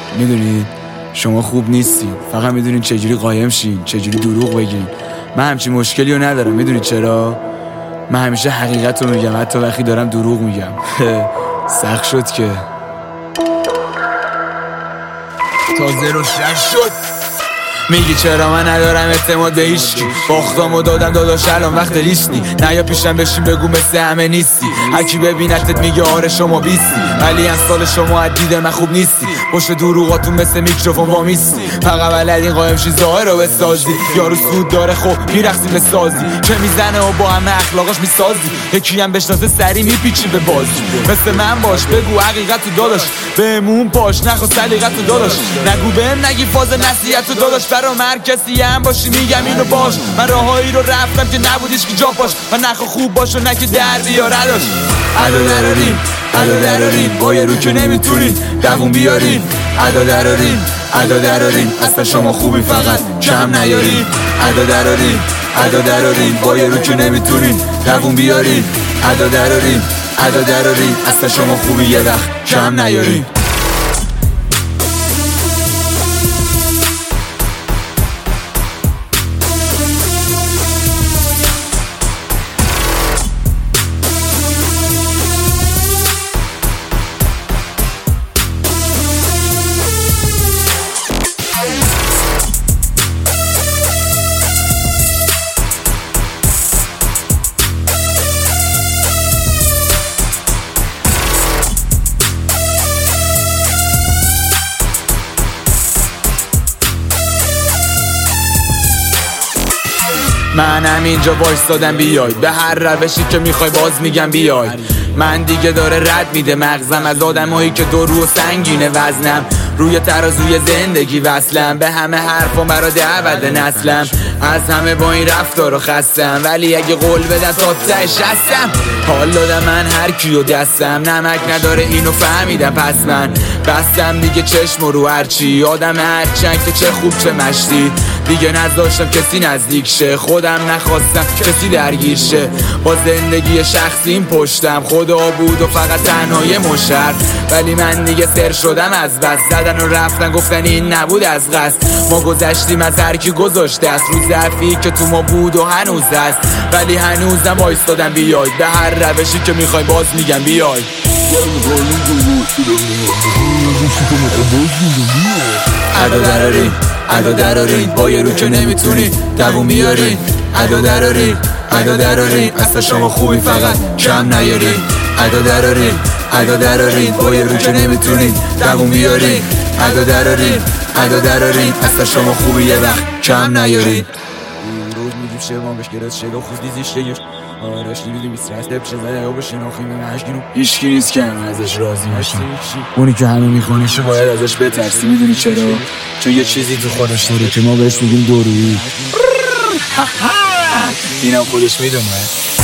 میدونید شما خوب نیستین، فقط میدونین چجوری قایم شین، چجوری دروغ بگین. من همچین مشکلی رو ندارم. میدونید چرا؟ من همیشه حقیقت رو میگم، حتی وقتی دارم دروغ میگم. سخت شد که تا 06 شد. میگی چرا من ندارم اعتماد به هیچکی، باختامو دادم داداش الان وقت لیستی، نه یا پیشم بشین بگو مثل همه نیستی. هرکی ببینتت میگه آره شما بیستی، ولی از سال شما از دید من خوب نیستی. پشت دروغاتون مثل میکروفون وامیستی، فقط بلدین قایم شی ظاهر رو بسازی. یارو سود داره خب میرقصی به سازی، چه میزنه و با همه اخلاقاش میسازی. یکی هم بشناسه سری میپیچی به بازی. مثل من باش بگو حقیقتو داداش، بهمون باش نخوا سلیقتو داداش. نگو بهم نگی فاز نصیحتو داداش، برام هر کسی هم باشی میگم اینو باش. من راهایی رو رفتم که نبودیش که جا پاش، و نخوا خوب باش و نه که در بیاره داشت. ادا درارین با یه رو که نمیتونین دووم بیارین. ادا درارین اصلا شما خوبی فقط کم نیارین. ادا درارین با یه رو که نمیتونین دووم بیارین. ادا درارین اصلا شما خوبی یه وقت کم نیارین. من اینجا وایستادم بیای، به هر روشی که میخوای باز میگم بیای. من دیگه داره رد میده مغزم از آدمایی که دو رو سنگینه وزنم، روی ترازوی زندگی وصلم، به همه حرفم برا دعوت نسلم. از همه با این رفتارو خستم، ولی اگه قول بدم تا تهش هستم. حال دادم من هر کیو دستم، نمک نداره اینو فهمیدم پس من بستم دیگه چشم رو هرچی. آدم هرچنگ که چه خوب چه مشتی، دیگه نذاشتم کسی نزدیک شه، خودم نخواستم کسی درگیر شه. با زندگی شخصیم پشتم خدا بود و فقط تنهای مشر، ولی من دیگه سر شدم از بس. زدن و رفتن گفتن این نبود از قصد، ما گذشتیم از هر کی گذاشته است رو ضعفی که تو ما بود و هنوز هست. ولی هنوزم وایستادم بیای، به هر روشی که میخوای باز میگم بیای. ادا درارین با یه رو که نمیتونی دووم بیارین. ادا درارین اصلا شما خوبی فقط کم نیارین. ادا درارین با یه رو که نمیتونی دووم بیارین. ادا درارین اصلا شما خوبی یه وقت کم نیارین. روز میگیم شبان بش گرد شگاه خوز دیزیش دیگه آرش دیدی بیسترست بشه زده یا بشه ناخیم مشگینو هیچکی نیست که همه ازش راضی باشن. اونی که همه میخونیشو باید ازش بترسی. میدونی چرا؟ چون یه چیزی تو خودش داره که ما بهش میگیم دورویی. اینم خودش میدونه.